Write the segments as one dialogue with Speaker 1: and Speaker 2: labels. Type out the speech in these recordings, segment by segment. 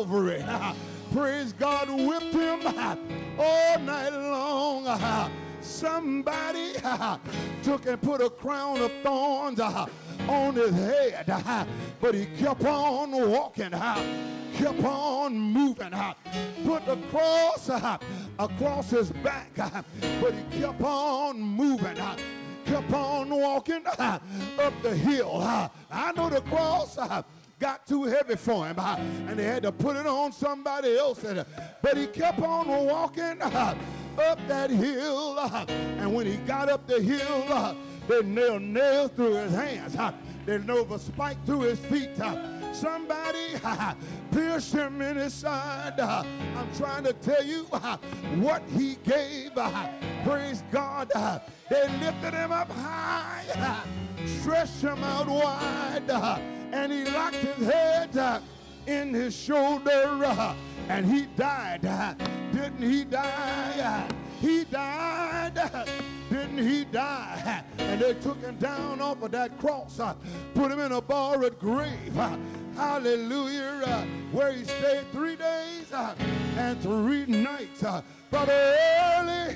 Speaker 1: Calvary. Praise God, whipped him all night long. Somebody took and put a crown of thorns on his head, but he kept on walking, kept on moving, put the cross across his back, but he kept on moving, kept on walking up the hill. I know the cross got too heavy for him, and they had to put it on somebody else, but he kept on walking up that hill, and when he got up the hill, they nailed nails through his hands, they drove a spike through his feet, somebody pierced him in his side. I'm trying to tell you what he gave. Praise God. They lifted him up high, stretched him out wide, and he locked his head in his shoulder, and he died. Didn't he die? He died. Didn't he die? And they took him down off of that cross, put him in a borrowed grave. Hallelujah. Where he stayed 3 days and 3 nights. But early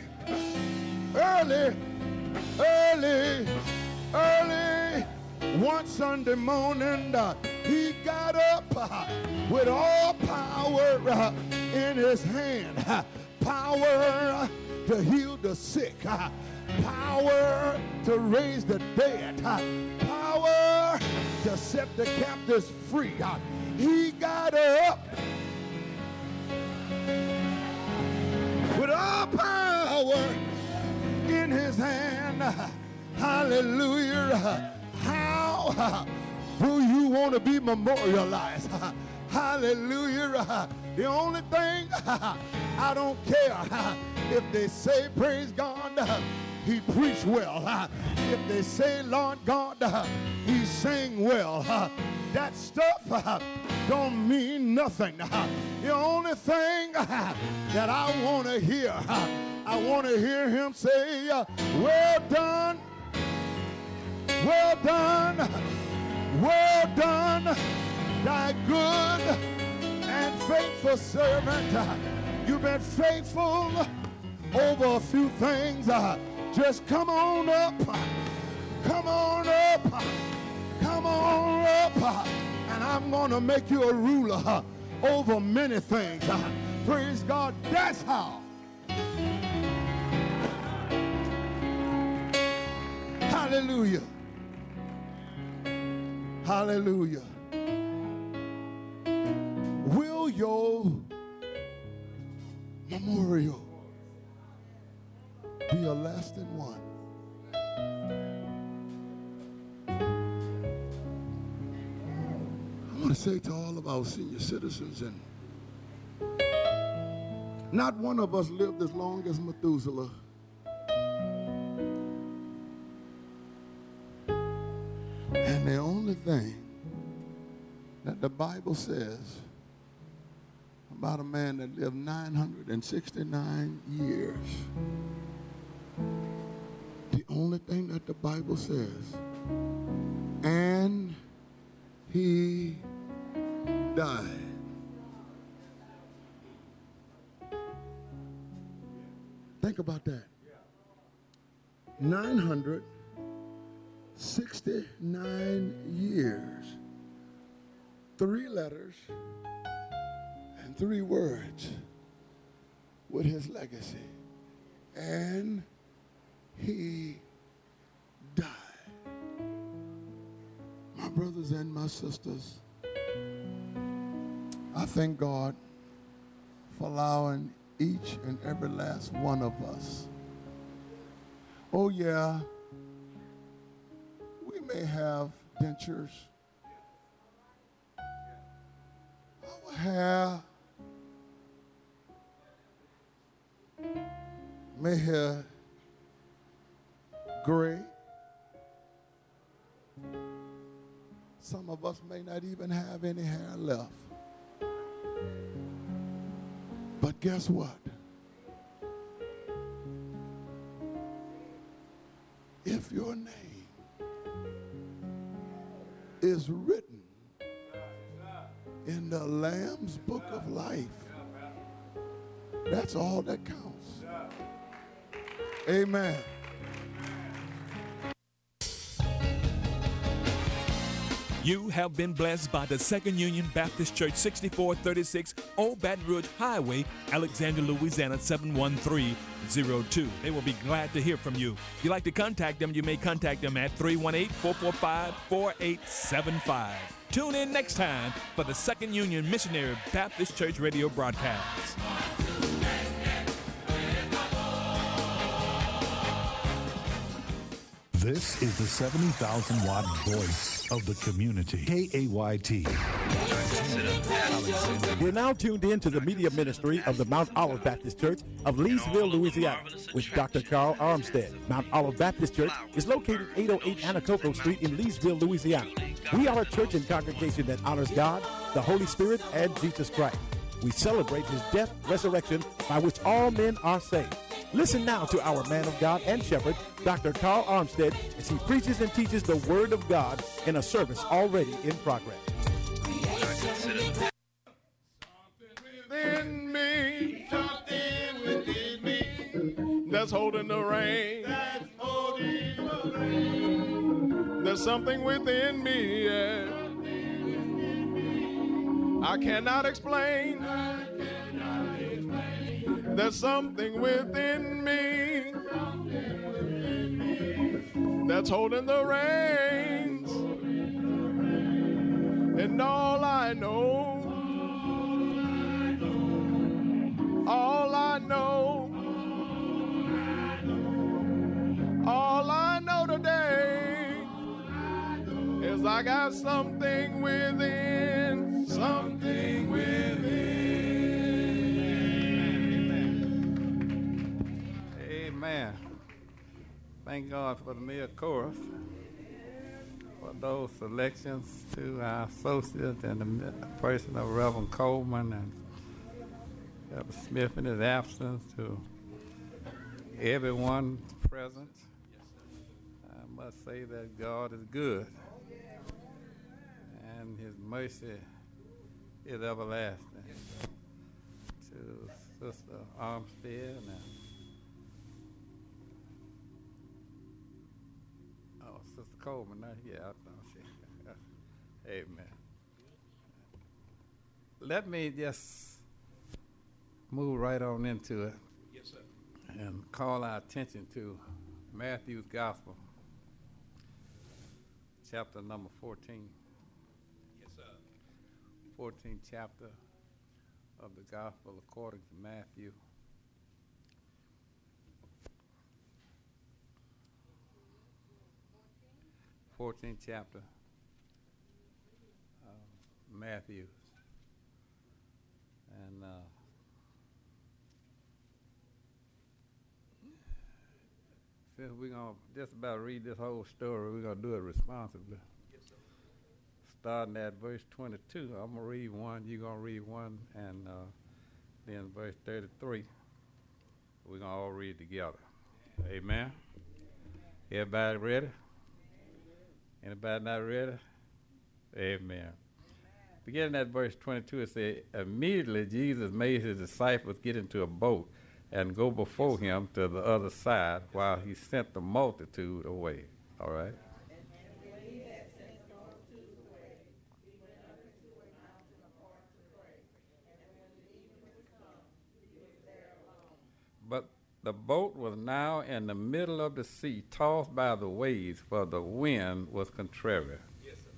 Speaker 1: one Sunday morning, he got up with all power in his hand. Power to heal the sick, power to raise the dead, power to set the captives free. He got up with all power in his hand. Hallelujah. How do you want to be memorialized? Hallelujah. The only thing, I don't care if they say, praise God, he preached well. If they say, Lord God, he sang well. That stuff don't mean nothing. The only thing that I want to hear, I want to hear him say, well done, well done, well done, thy good and faithful servant. You've been faithful over a few things. Just come on up, come on up, come on up, and I'm going to make you a ruler over many things. Praise God. That's how. Hallelujah. Hallelujah. Will your memorial be a lasting one? I want to say to all of our senior citizens, and not one of us lived as long as Methuselah. And the only thing that the Bible says about a man that lived 969 years, the only thing that the Bible says, and he died. Think about that. 969 years, 3 letters, and 3 words with his legacy. And he died. My brothers and my sisters, I thank God for allowing each and every last one of us. Oh yeah, we may have dentures. Our hair may have gray. Some of us may not even have any hair left. But guess what? If your name is written in the Lamb's book of life. That's all that counts. Amen.
Speaker 2: You have been blessed by the Second Union Baptist Church, 6436 Old Baton Rouge Highway, Alexandria, Louisiana, 71302. They will be glad to hear from you. If you'd like to contact them, you may contact them at 318-445-4875. Tune in next time for the Second Union Missionary Baptist Church radio broadcast.
Speaker 3: This is the 70,000-watt voice of the community, KAYT.
Speaker 4: You're now tuned in to the media ministry of the Mount Olive Baptist Church of Leesville, Louisiana, with Dr. Carl Armstead. Mount Olive Baptist Church is located 808 Anacoco Street in Leesville, Louisiana. We are a church and congregation that honors God, the Holy Spirit, and Jesus Christ. We celebrate his death, resurrection, by which all men are saved. Listen now to our man of God and shepherd, Dr. Carl Armstead, as he preaches and teaches the Word of God in a service already in progress.
Speaker 1: Within me, something within me that's holding the rain. That's holding the rain. There's something within me, yeah. I cannot explain. There's something within me that's holding the reins. And all I know, all I know, all I know today is I got something within, something within.
Speaker 5: Amen. Thank God for the mere chorus, for those selections to our associates and the person of Reverend Coleman and Reverend Smith in his absence, to everyone present. I must say that God is good and his mercy is everlasting. To Sister Armstead and Sister Coleman, not here. I know she. Amen. Let me just move right on into it.
Speaker 2: Yes, sir.
Speaker 5: And call our attention to Matthew's Gospel, chapter number 14.
Speaker 2: Yes, sir.
Speaker 5: 14th chapter of the Gospel according to Matthew. 14th chapter of Matthew. And since we're going to just about read this whole story, we're going to do it responsibly.
Speaker 2: Yes, sir.
Speaker 5: Starting at verse 22, I'm going to read one, you're going to read one, and then verse 33. We're going to all read together. Amen. Everybody ready? Anybody not ready? Amen. Beginning at verse 22, it says, immediately Jesus made his disciples get into a boat and go before him to the other side while he sent the multitude away. All right? But the boat was now in the middle of the sea, tossed by the waves, for the wind was contrary.
Speaker 2: Yes, sir.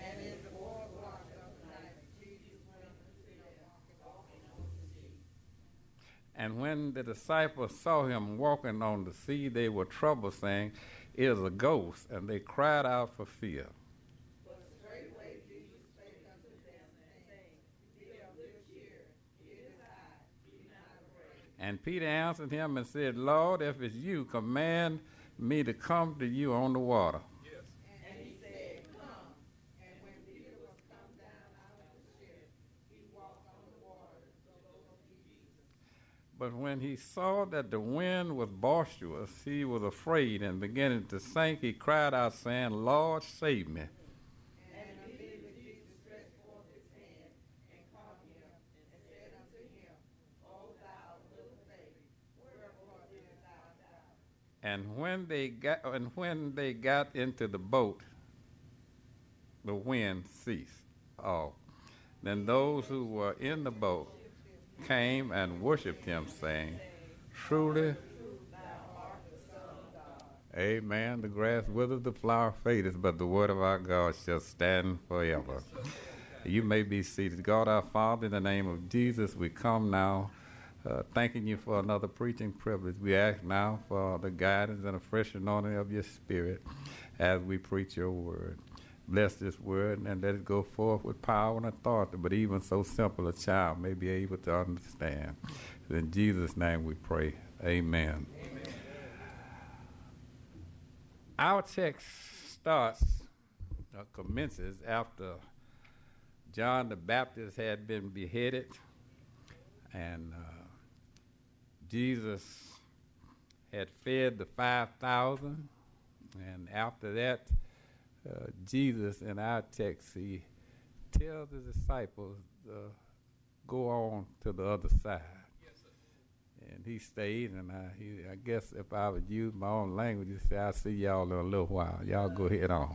Speaker 5: And when the disciples saw him walking on the sea, they were troubled, saying, it is a ghost, and they cried out for fear.
Speaker 6: But straightway Jesus spake unto them, saying, Be of good cheer, it is I, be not afraid.
Speaker 5: And Peter answered him and said, Lord, if it's you, command me to come to you on the water.
Speaker 2: Yes.
Speaker 6: And he said, Come. And when Peter was come down out of the ship, he walked on the water so close to Jesus.
Speaker 5: But when he saw that the wind was boisterous, he was afraid, and beginning to sink, he cried out, saying, Lord, save me.
Speaker 6: And immediately Jesus stretched forth his hand
Speaker 5: And when they got into the boat, the wind ceased. Oh. Then those who were in the boat came and worshiped him, saying, Truly, amen, the grass withers, the flower fadeth, but the word of our God shall stand forever. You may be seated. God our Father, in the name of Jesus, we come now thanking you for another preaching privilege. We ask now for the guidance and a fresh anointing of your Spirit as we preach your word. Bless this word and let it go forth with power and authority, but even so simple a child may be able to understand. In Jesus' name we pray. Amen. Amen. Our text commences after John the Baptist had been beheaded, and Jesus had fed the 5,000, and after that, Jesus, in our text, he tells the disciples go on to the other side. Yes, sir. And he stayed, and I guess if I would use my own language, he'd say, I'll see y'all in a little while. Y'all go ahead on.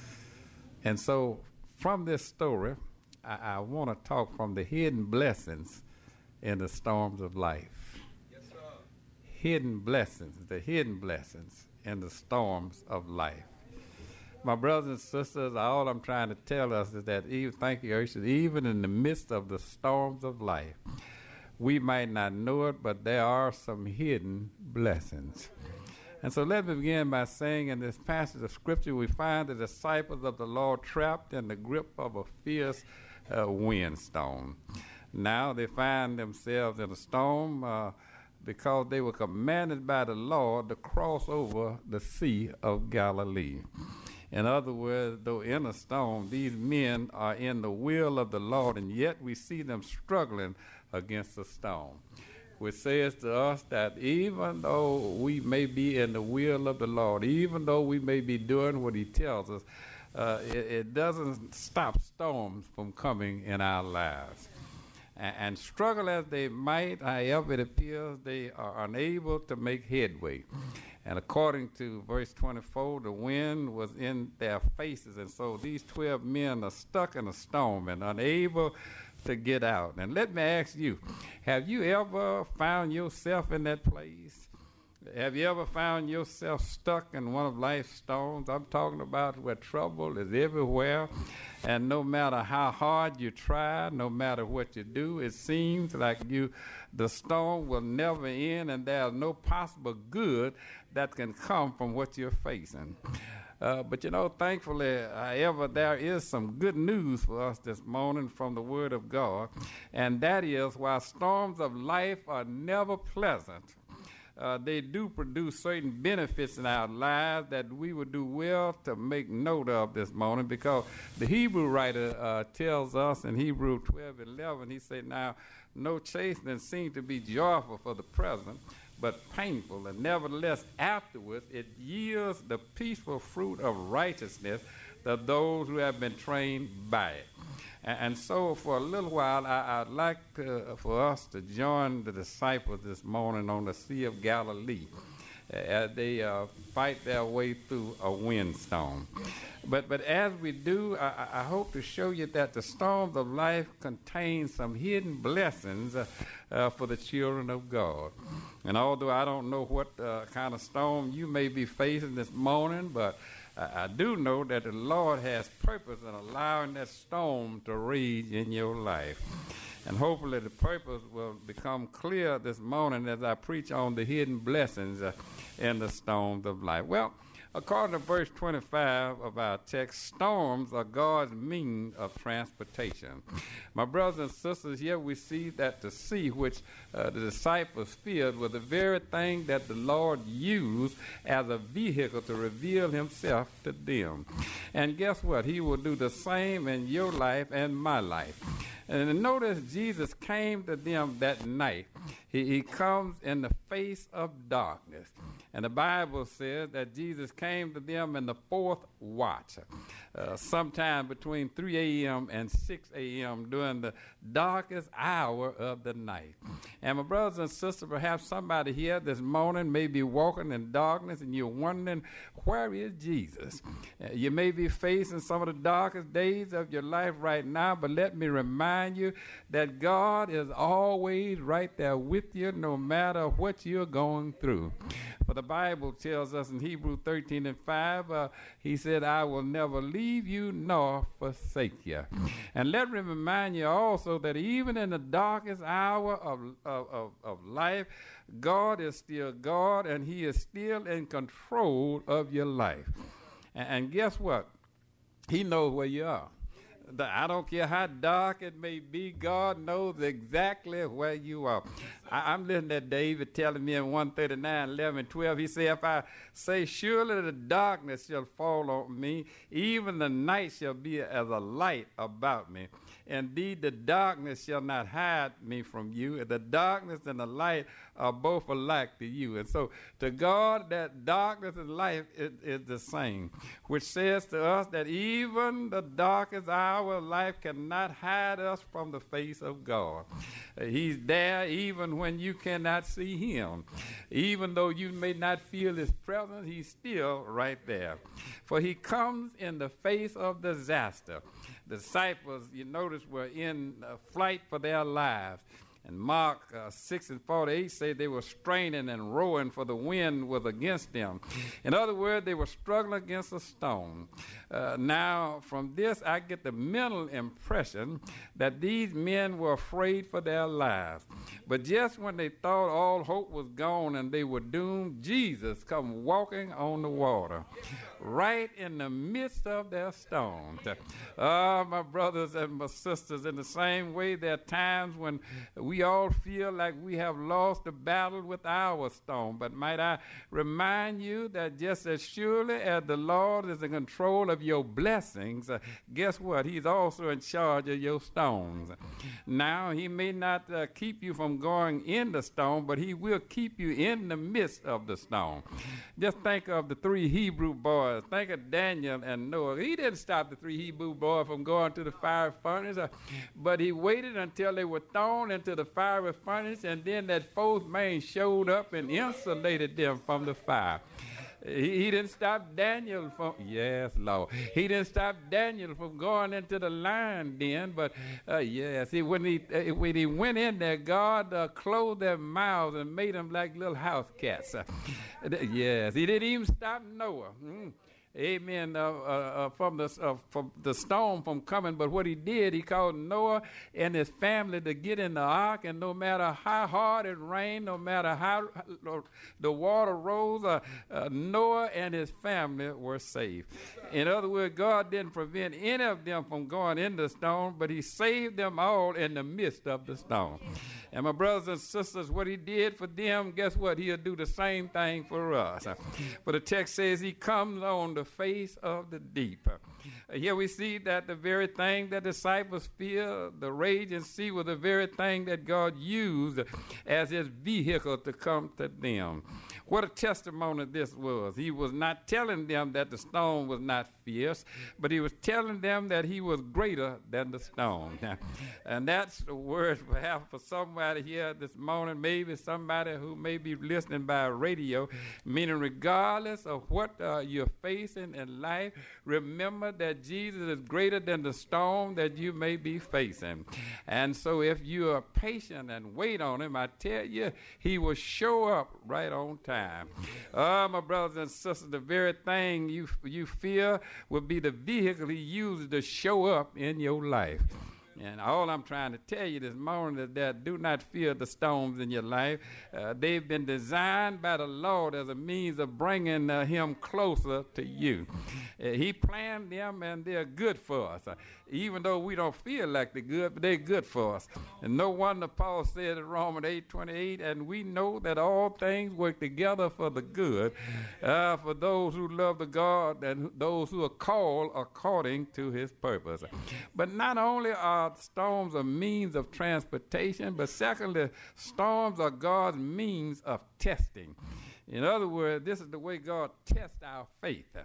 Speaker 5: And so from this story, I want to talk from the hidden blessings in the storms of life. Yes, sir. Hidden blessings, the hidden blessings in the storms of life. My brothers and sisters, all I'm trying to tell us is that, thank you, Ursula, even in the midst of the storms of life, we might not know it, but there are some hidden blessings. And so let me begin by saying in this passage of Scripture, we find the disciples of the Lord trapped in the grip of a fierce windstorm. Now they find themselves in a storm because they were commanded by the Lord to cross over the Sea of Galilee. In other words, though in a storm, these men are in the will of the Lord, and yet we see them struggling against the storm, which says to us that even though we may be in the will of the Lord, even though we may be doing what he tells us, it doesn't stop storms from coming in our lives. And struggle as they might, however it appears, they are unable to make headway. And according to verse 24, the wind was in their faces, and so these 12 men are stuck in a storm and unable to get out. And let me ask you, have you ever found yourself in that place? Have you ever found yourself stuck in one of life's storms? I'm talking about where trouble is everywhere, and no matter how hard you try, no matter what you do, it seems like the storm will never end, and there's no possible good that can come from what you're facing. But thankfully, however, there is some good news for us this morning from the Word of God, and that is, while storms of life are never pleasant, they do produce certain benefits in our lives that we would do well to make note of this morning, because the Hebrew writer tells us in Hebrews 12:11, he said, now, no chastening seems to be joyful for the present, but painful, and nevertheless afterwards it yields the peaceful fruit of righteousness to those who have been trained by it. And so for a little while, I'd like for us to join the disciples this morning on the Sea of Galilee as they fight their way through a windstorm. But as we do, I hope to show you that the storms of life contain some hidden blessings for the children of God. And although I don't know what kind of storm you may be facing this morning, but I do know that the Lord has purpose in allowing that storm to rage in your life. And hopefully the purpose will become clear this morning as I preach on the hidden blessings in the storms of life. Well, according to verse 25 of our text, storms are God's means of transportation. My brothers and sisters, here we see that the sea which the disciples feared was the very thing that the Lord used as a vehicle to reveal himself to them. And guess what? He will do the same in your life and my life. And notice Jesus came to them that night. He comes in the face of darkness. And the Bible says that Jesus came to them in the fourth watch. sometime between 3 a.m. and 6 a.m. during the darkest hour of the night. And my brothers and sisters, perhaps somebody here this morning may be walking in darkness and you're wondering, where is Jesus? You may be facing some of the darkest days of your life right now, but let me remind you that God is always right there with you no matter what you're going through. For the Bible tells us in Hebrews 13:5, he said, I will never leave you nor forsake you. And let me remind you also that even in the darkest hour of life, God is still God, and he is still in control of your life. And guess what? He knows where you are. I don't care how dark it may be, God knows exactly where you are. I'm listening to David telling me in 139:11-12, he said, if I say, surely the darkness shall fall on me, even the night shall be as a light about me. Indeed, the darkness shall not hide me from you. The darkness and the light are both alike to you. And so to God, that darkness and light is the same, which says to us that even the darkest hour of life cannot hide us from the face of God. He's there even when you cannot see him. Even though you may not feel his presence, he's still right there. For he comes in the face of disaster. The disciples, you notice, were in flight for their lives. And Mark 6:48 say they were straining and rowing, for the wind was against them. In other words, they were struggling against a stone. Now, from this, I get the mental impression that these men were afraid for their lives. But just when they thought all hope was gone and they were doomed, Jesus come walking on the water, right in the midst of their storm. My brothers and my sisters, in the same way, there are times when we all feel like we have lost the battle with our storm. But might I remind you that just as surely as the Lord is in control of your blessings, guess what? He's also in charge of your storms. Now, he may not keep you from going in the storm, but he will keep you in the midst of the storm. Just think of the 3 Hebrew boys. Think of Daniel and Noah. He didn't stop the 3 Hebrew boys from going to the fire furnace, but he waited until they were thrown into the fiery furnace, and then that 4th man showed up and insulated them from the fire. He didn't stop Daniel from, yes, Lord. He didn't stop Daniel from going into the lion den, but yes, when he went in there, God closed their mouths and made them like little house cats. Yes, he didn't even stop Noah. Amen, from the storm from coming. But what he did, he called Noah and his family to get in the ark, and no matter how hard it rained, no matter how the water rose, Noah and his family were safe. In other words, God didn't prevent any of them from going in the storm, but he saved them all in the midst of the storm. And my brothers and sisters, what he did for them, guess what? He'll do the same thing for us. For the text says he comes on the face of the deep. Here we see that the very thing that disciples fear, the raging sea, was the very thing that God used as his vehicle to come to them. What a testimony this was. He was not telling them that the storm was not fierce, but he was telling them that he was greater than the storm. And that's the word perhaps for somebody here this morning, maybe somebody who may be listening by radio, meaning regardless of what you're facing in life, remember that Jesus is greater than the storm that you may be facing. And so if you are patient and wait on him, I tell you, he will show up right on time. My brothers and sisters, the very thing you fear will be the vehicle he uses to show up in your life. And all I'm trying to tell you this morning is that do not fear the storms in your life. They've been designed by the Lord as a means of bringing him closer to you. He planned them, and they're good for us. Even though we don't feel like they're good, but they're good for us. And no wonder Paul said in Romans 8:28, and we know that all things work together for the good, for those who love the God and those who are called according to his purpose. But not only are storms a means of transportation, but secondly, storms are God's means of testing. In other words, this is the way God tests our faith.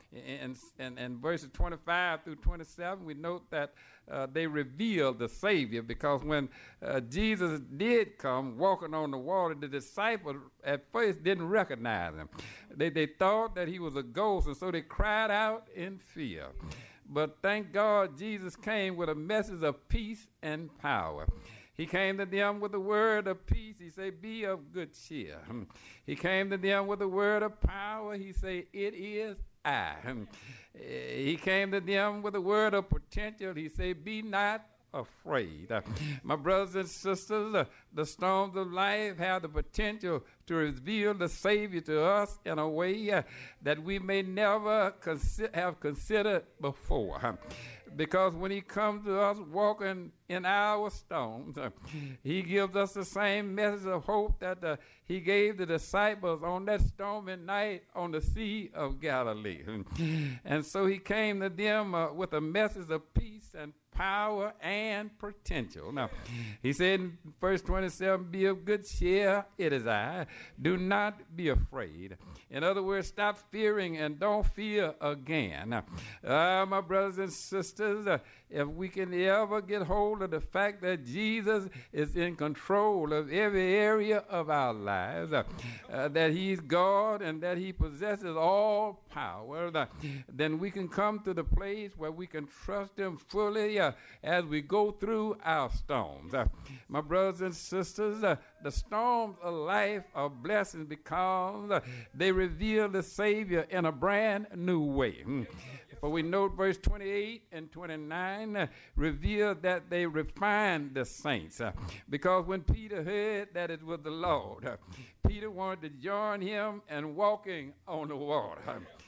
Speaker 5: And verses 25 through 27, we note that they revealed the Savior, because when Jesus did come walking on the water, the disciples at first didn't recognize him. They thought that he was a ghost, and so they cried out in fear. But thank God Jesus came with a message of peace and power. He came to them with the word of peace. He said, be of good cheer. He came to them with the word of power. He said, it is I. He came to them with the word of potential. He said, be not afraid. My brothers and sisters, the storms of life have the potential to reveal the Savior to us in a way that we may never have considered before. Because when he comes to us walking in our storms, he gives us the same message of hope that he gave the disciples on that stormy night on the Sea of Galilee. And so he came to them with a message of peace and power and potential. Now, he said in verse 27, be of good cheer, it is I. Do not be afraid. In other words, stop fearing and don't fear again. My brothers and sisters, if we can ever get hold of the fact that Jesus is in control of every area of our lives, that he's God and that he possesses all power, then we can come to the place where we can trust him fully as we go through our storms. My brothers and sisters, the storms of life are blessings because they reveal the Savior in a brand new way. For we note verse 28 and 29 reveal that they refined the saints. Because when Peter heard that it was the Lord, Peter wanted to join him in walking on the water.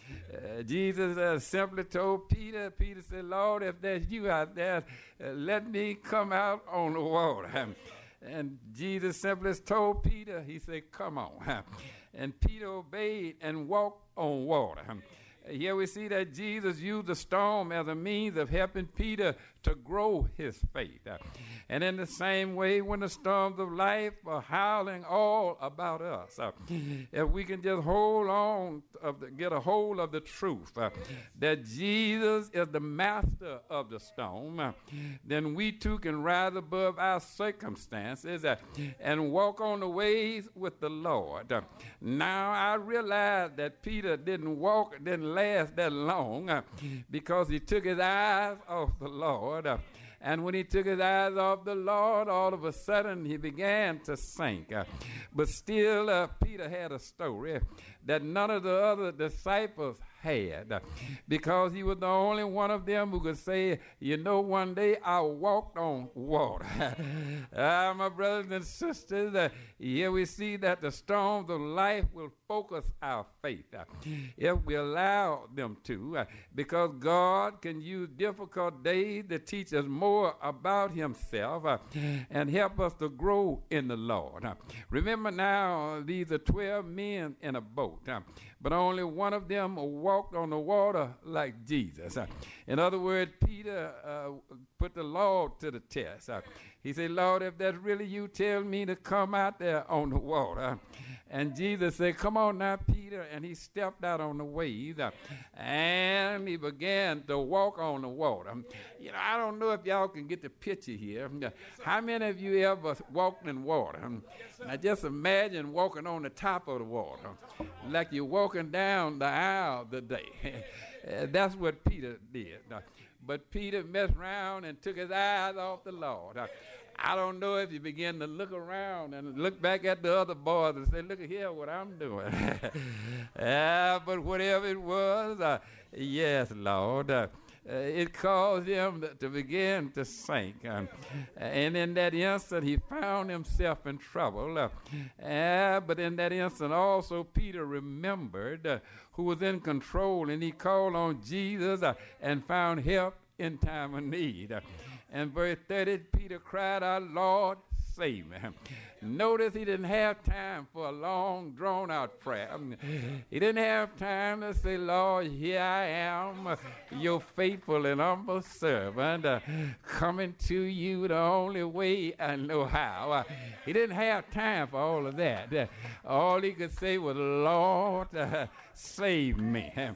Speaker 5: Jesus simply told Peter said, Lord, if there's you out there, let me come out on the water. And Jesus simply told Peter, he said, come on. And Peter obeyed and walked on water. Here we see that Jesus used the storm as a means of helping Peter to grow his faith. And in the same way, when the storms of life are howling all about us, if we can just hold on, get a hold of the truth that Jesus is the master of the storm, then we too can rise above our circumstances and walk on the ways with the Lord. Now I realize that Peter didn't last that long because he took his eyes off the Lord. And when he took his eyes off the Lord, all of a sudden he began to sink. But still, Peter had a story that none of the other disciples had, because he was the only one of them who could say, you know, one day I walked on water. My brothers and sisters, here we see that the storms of life will focus our faith if we allow them to, because God can use difficult days to teach us more about himself and help us to grow in the Lord. Remember now, these are 12 men in a boat, but only one of them walked on the water like Jesus. In other words, Peter put the Lord to the test. He said, Lord, if that's really you, tell me to come out there on the water. And Jesus said, come on now, Peter. And he stepped out on the waves and he began to walk on the water. You know, I don't know if y'all can get the picture here. How many of you ever walked in water? Now just imagine walking on the top of the water, like you're walking down the aisle today. That's what Peter did. But Peter messed around and took his eyes off the Lord. I don't know if he began to look around and look back at the other boys and say, look at here what I'm doing. But whatever it was, yes, Lord, it caused him to begin to sink. And in that instant, he found himself in trouble. But in that instant also, Peter remembered who was in control, and he called on Jesus and found help in time of need. And verse 30, Peter cried out, Lord, save me. Notice he didn't have time for a long, drawn-out prayer. He didn't have time to say, Lord, here I am, your faithful and humble servant, coming to you the only way I know how. He didn't have time for all of that. All he could say was, Lord, save me.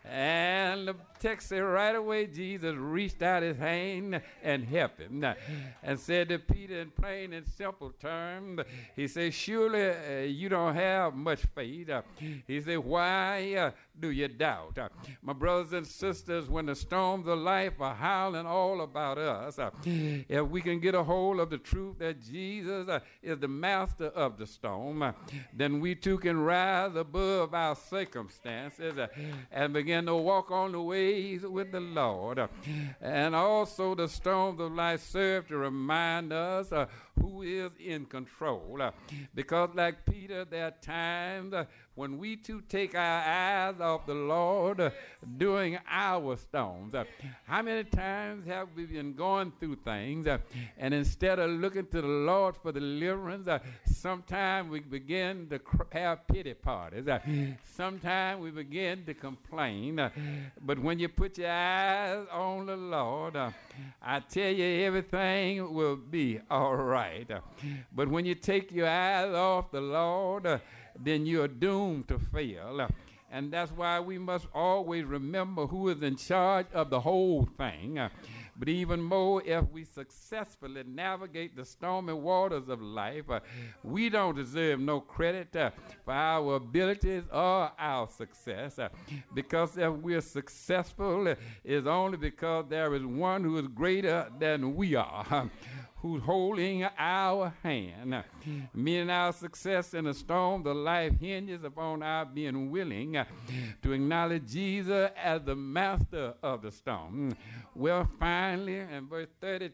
Speaker 5: And the text said right away Jesus reached out his hand and helped him and said to Peter in plain and simple terms, he said, surely you don't have much faith. He said, why do you doubt? My brothers and sisters, when the storms of life are howling all about us, if we can get a hold of the truth that Jesus is the master of the storm, then we too can rise above our circumstances and begin to walk on the ways with the Lord. And also the storms of life serve to remind us who is in control. Because like Peter, there are times when we too take our eyes off the Lord during our storms. How many times have we been going through things and instead of looking to the Lord for deliverance, sometimes we begin to have pity parties. Sometimes we begin to complain. But when you put your eyes on the Lord, I tell you, everything will be all right. But when you take your eyes off the Lord, then you are doomed to fail. And that's why we must always remember who is in charge of the whole thing. But even more, if we successfully navigate the stormy waters of life, we don't deserve no credit for our abilities or our success. Because if we're successful, it's only because there is one who is greater than we are, who's holding our hand. Meaning our success in the storm of life hinges upon our being willing to acknowledge Jesus as the master of the storm. Well, finally, in verse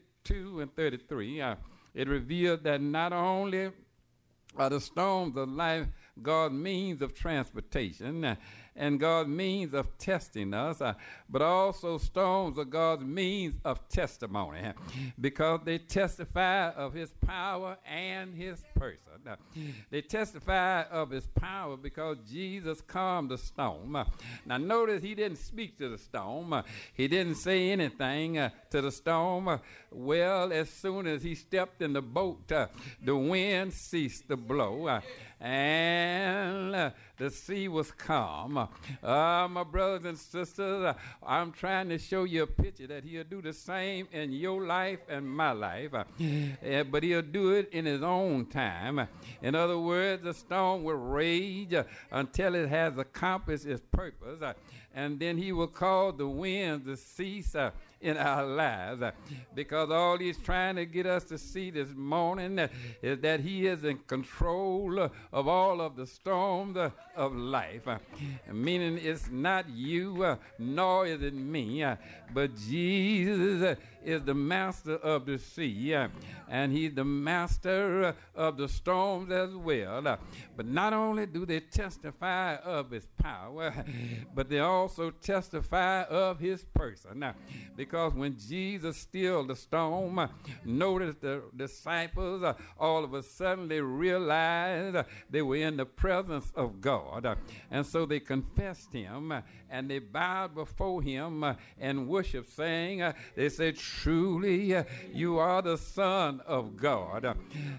Speaker 5: 32 and 33, it reveals that not only are the storms of life God's means of transportation and God's means of testing us, but also storms are God's means of testimony because they testify of his power and his person. They testify of his power because Jesus calmed the storm. Now notice he didn't speak to the storm. He didn't say anything to the storm. Well, as soon as he stepped in the boat, the wind ceased to blow and the sea was calm. My brothers and sisters, I'm trying to show you a picture that he'll do the same in your life and my life, but he'll do it in his own time. In other words, the storm will rage until it has accomplished its purpose, and then he will cause the wind to cease in our lives, because all he's trying to get us to see this morning is that he is in control of all of the storms of life. Meaning it's not you, nor is it me, but Jesus is the master of the sea, and he's the master of the storms as well. But not only do they testify of his power, but they also testify of his person. Because when Jesus stilled the storm, notice the disciples all of a sudden they realized they were in the presence of God. And so they confessed him and they bowed before him and worshiped, saying, they said, truly you are the Son of God.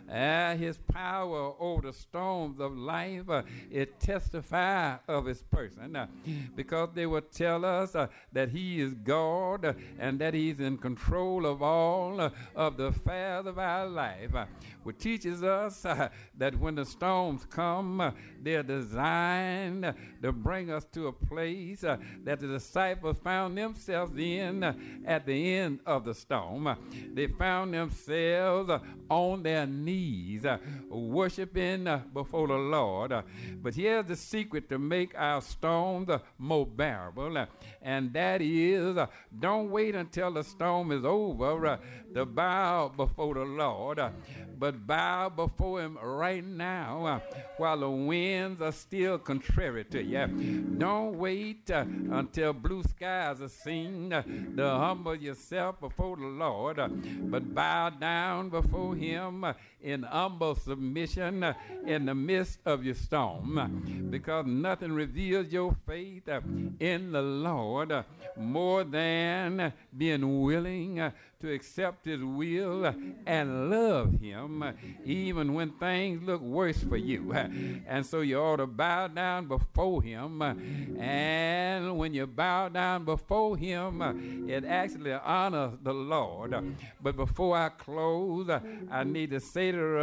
Speaker 5: His power over the storms of life, it testifies of his person, because they will tell us that he is God and that he's in control of all of the affairs of our life, which teaches us that when the storms come, they're designed to bring us to a place that the disciples found themselves in at the end of the storm. They found themselves on their knees, worshiping before the Lord. But here's the secret to make our storms more bearable, and that is, don't wait until the storm is over to bow before the Lord, but bow before him right now while the winds are still contrary to you. Don't wait until blue skies are seen to humble yourself before the Lord, but bow down before him in humble submission in the midst of your storm, because nothing reveals your faith in the Lord more than being willing to accept his will and love him even when things look worse for you. And so you ought to bow down before him. And when you bow down before him, it actually honors the Lord. But before I close, I need to say to